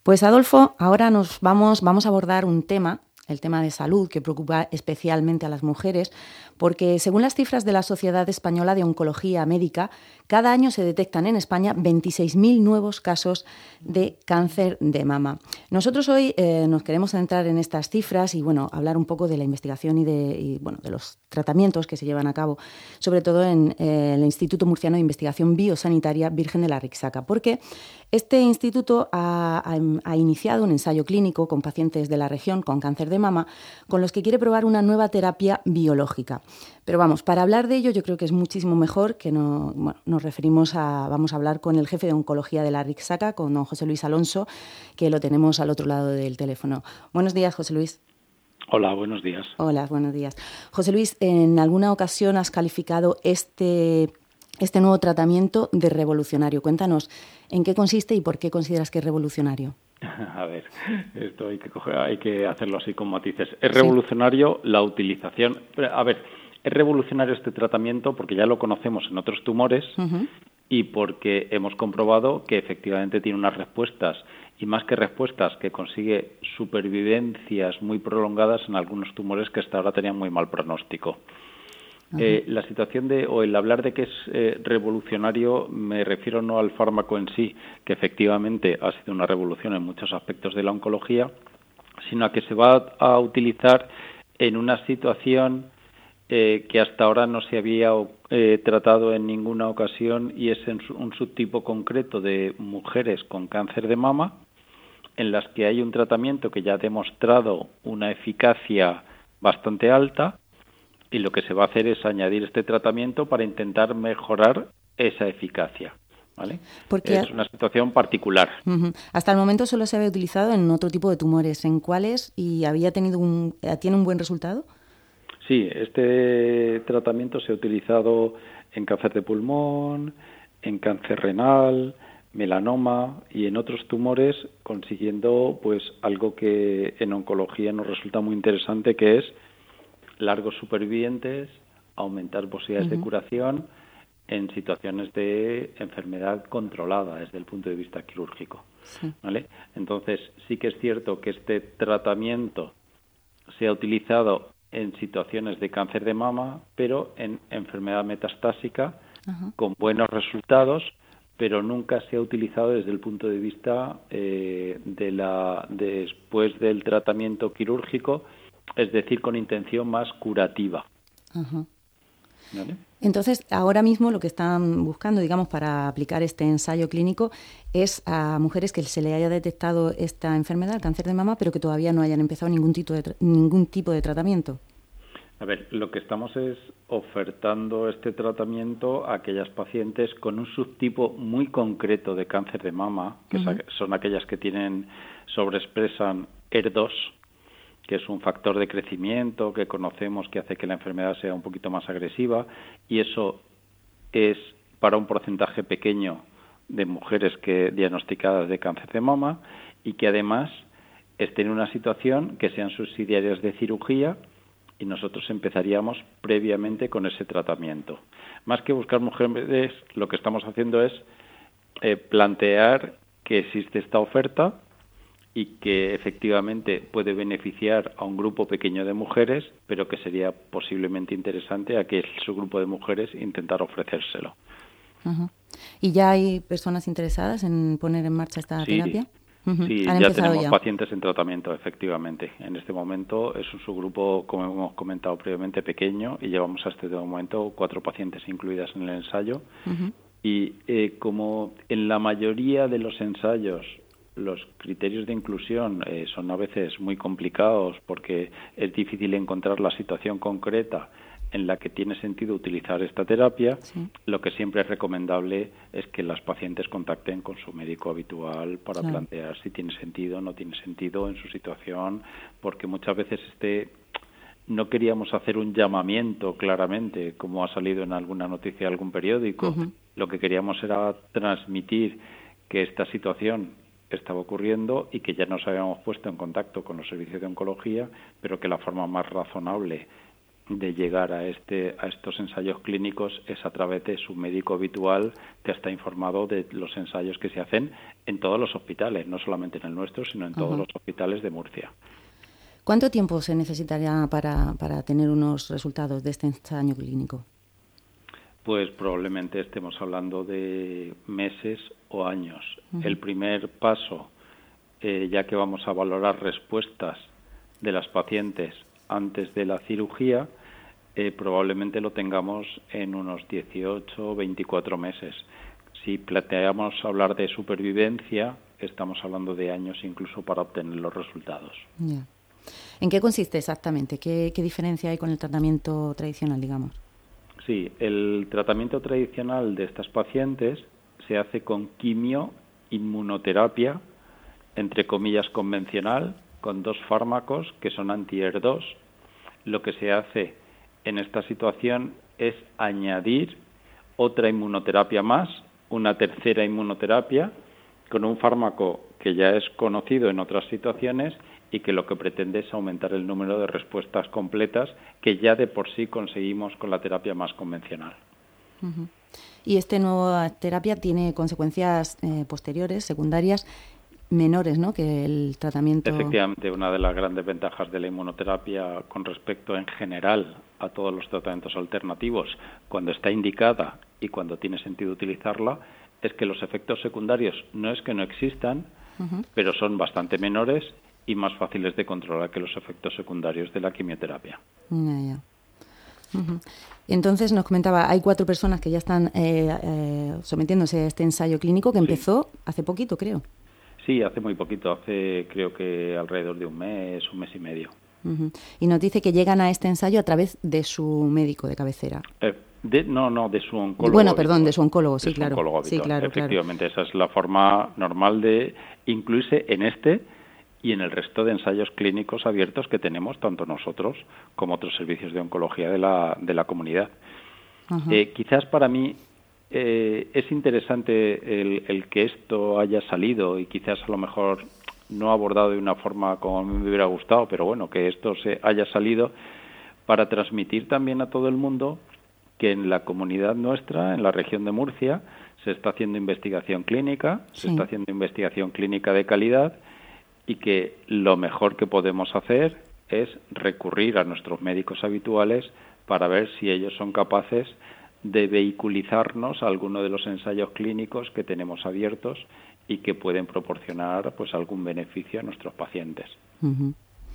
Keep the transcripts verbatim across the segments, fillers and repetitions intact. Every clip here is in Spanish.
Pues Adolfo, ahora nos vamos, vamos a abordar un tema, el tema de salud, que preocupa especialmente a las mujeres, porque según las cifras de la Sociedad Española de Oncología Médica, cada año se detectan en España veintiséis mil nuevos casos de cáncer de mama. Nosotros hoy eh, nos queremos centrar en estas cifras y bueno, hablar un poco de la investigación y de, y, bueno, de los tratamientos que se llevan a cabo, sobre todo en eh, el Instituto Murciano de Investigación Biosanitaria Virgen de la Rixaca, porque este instituto ha, ha, ha iniciado un ensayo clínico con pacientes de la región con cáncer de mama, con los que quiere probar una nueva terapia biológica. Pero vamos, para hablar de ello yo creo que es muchísimo mejor que no, bueno, nos referimos a, vamos a hablar con el jefe de oncología de la Rixaca, con don José Luis Alonso, que lo tenemos al otro lado del teléfono. Buenos días, José Luis. Hola, buenos días. Hola, buenos días. José Luis, en alguna ocasión has calificado este, este nuevo tratamiento de revolucionario. Cuéntanos, ¿en qué consiste y por qué consideras que es revolucionario? A ver, esto hay que coger, hay que hacerlo así con matices. Es revolucionario sí. La utilización. A ver, es revolucionario este tratamiento porque ya lo conocemos en otros tumores uh-huh. y porque hemos comprobado que efectivamente tiene unas respuestas y más que respuestas que consigue supervivencias muy prolongadas en algunos tumores que hasta ahora tenían muy mal pronóstico. Eh, la situación de, o el hablar de que es eh, revolucionario, me refiero no al fármaco en sí, que efectivamente ha sido una revolución en muchos aspectos de la oncología, sino a que se va a utilizar en una situación eh, que hasta ahora no se había eh, tratado en ninguna ocasión, y es en un subtipo concreto de mujeres con cáncer de mama, en las que hay un tratamiento que ya ha demostrado una eficacia bastante alta, y lo que se va a hacer es añadir este tratamiento para intentar mejorar esa eficacia, ¿vale? Porque es una situación particular. Uh-huh. Hasta el momento solo se había utilizado en otro tipo de tumores. ¿En cuáles? ¿Y había tenido un, tiene un buen resultado? Sí, este tratamiento se ha utilizado en cáncer de pulmón, en cáncer renal, melanoma y en otros tumores, consiguiendo pues algo que en oncología nos resulta muy interesante, que es largos supervivientes, aumentar posibilidades uh-huh. de curación en situaciones de enfermedad controlada desde el punto de vista quirúrgico. Sí. ¿Vale? Entonces, sí que es cierto que este tratamiento se ha utilizado en situaciones de cáncer de mama, pero en enfermedad metastásica, uh-huh. con buenos resultados, pero nunca se ha utilizado desde el punto de vista eh, de la después del tratamiento quirúrgico, es decir, con intención más curativa. Uh-huh. ¿Vale? Entonces, ahora mismo lo que están buscando, digamos, para aplicar este ensayo clínico es a mujeres que se le haya detectado esta enfermedad, el cáncer de mama, pero que todavía no hayan empezado ningún tipo de, tra- ningún tipo de tratamiento. A ver, lo que estamos es ofertando este tratamiento a aquellas pacientes con un subtipo muy concreto de cáncer de mama, que uh-huh. son aquellas que tienen, sobreexpresan E R dos, que es un factor de crecimiento que conocemos que hace que la enfermedad sea un poquito más agresiva, y eso es para un porcentaje pequeño de mujeres que diagnosticadas de cáncer de mama y que además estén en una situación que sean subsidiarias de cirugía, y nosotros empezaríamos previamente con ese tratamiento. Más que buscar mujeres, lo que estamos haciendo es eh, plantear que existe esta oferta y que efectivamente puede beneficiar a un grupo pequeño de mujeres, pero que sería posiblemente interesante a que su grupo de mujeres intentar ofrecérselo. Uh-huh. ¿Y ya hay personas interesadas en poner en marcha esta sí, terapia? Uh-huh. Sí, ya tenemos ya? pacientes en tratamiento, efectivamente. En este momento es un subgrupo, como hemos comentado previamente, pequeño, y llevamos hasta este momento cuatro pacientes incluidas en el ensayo. Uh-huh. Y eh, como en la mayoría de los ensayos los criterios de inclusión eh, son a veces muy complicados porque es difícil encontrar la situación concreta en la que tiene sentido utilizar esta terapia, sí. Lo que siempre es recomendable es que las pacientes contacten con su médico habitual para claro. plantear si tiene sentido o no tiene sentido en su situación, porque muchas veces este no queríamos hacer un llamamiento claramente, como ha salido en alguna noticia de algún periódico. Uh-huh. Lo que queríamos era transmitir que esta situación estaba ocurriendo y que ya nos habíamos puesto en contacto con los servicios de oncología, pero que la forma más razonable de llegar a este a estos ensayos clínicos es a través de su médico habitual, que está informado de los ensayos que se hacen en todos los hospitales, no solamente en el nuestro, sino en uh-huh. todos los hospitales de Murcia. ¿Cuánto tiempo se necesitaría para, para tener unos resultados de este ensayo clínico? Pues probablemente estemos hablando de meses o años. Uh-huh. El primer paso, eh, ya que vamos a valorar respuestas de las pacientes antes de la cirugía, eh, probablemente lo tengamos en unos dieciocho o veinticuatro meses. Si planteamos hablar de supervivencia, estamos hablando de años incluso para obtener los resultados. Yeah. ¿En qué consiste exactamente? ¿Qué, qué diferencia hay con el tratamiento tradicional, digamos? Sí, el tratamiento tradicional de estas pacientes se hace con quimio-inmunoterapia, entre comillas convencional, con dos fármacos que son anti E R dos. Lo que se hace en esta situación es añadir otra inmunoterapia más, una tercera inmunoterapia, con un fármaco que ya es conocido en otras situaciones y que lo que pretende es aumentar el número de respuestas completas que ya de por sí conseguimos con la terapia más convencional. Uh-huh. Y esta nueva terapia tiene consecuencias eh, posteriores, secundarias, menores, ¿no?, que el tratamiento. Efectivamente, una de las grandes ventajas de la inmunoterapia con respecto en general a todos los tratamientos alternativos, cuando está indicada y cuando tiene sentido utilizarla, es que los efectos secundarios no es que no existan, uh-huh. pero son bastante menores y más fáciles de controlar que los efectos secundarios de la quimioterapia. Ya, ya. Uh-huh. Entonces nos comentaba, hay cuatro personas que ya están eh, eh, sometiéndose a este ensayo clínico que empezó sí. hace poquito, creo. Sí, hace muy poquito, hace creo que alrededor de un mes, un mes y medio. Uh-huh. Y nos dice que llegan a este ensayo a través de su médico de cabecera. Eh, de, no, no, de su oncólogo. Bueno, habitual. perdón, de su oncólogo, sí, de su claro. Oncólogo sí, claro. Efectivamente, claro. esa es la forma normal de incluirse en este y en el resto de ensayos clínicos abiertos que tenemos tanto nosotros como otros servicios de oncología de la, de la comunidad. Uh-huh. Eh, quizás para mí eh, es interesante el, el que esto haya salido y quizás a lo mejor no abordado de una forma como a mí me hubiera gustado, pero bueno, que esto se haya salido para transmitir también a todo el mundo que en la comunidad nuestra, en la región de Murcia, se está haciendo investigación clínica, sí. se está haciendo investigación clínica de calidad y que lo mejor que podemos hacer es recurrir a nuestros médicos habituales para ver si ellos son capaces de vehiculizarnos a alguno de los ensayos clínicos que tenemos abiertos y que pueden proporcionar pues algún beneficio a nuestros pacientes. Uh-huh.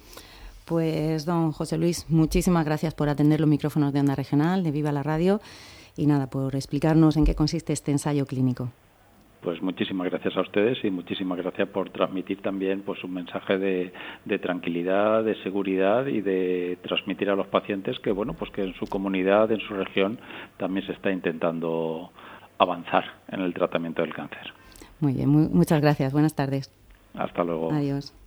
Pues, don José Luis, muchísimas gracias por atender los micrófonos de Onda Regional, de Viva la Radio, y nada, por explicarnos en qué consiste este ensayo clínico. Pues muchísimas gracias a ustedes y muchísimas gracias por transmitir también pues un mensaje de, de tranquilidad, de seguridad y de transmitir a los pacientes que bueno pues que en su comunidad, en su región, también se está intentando avanzar en el tratamiento del cáncer. Muy bien, muy, muchas gracias. Buenas tardes. Hasta luego. Adiós.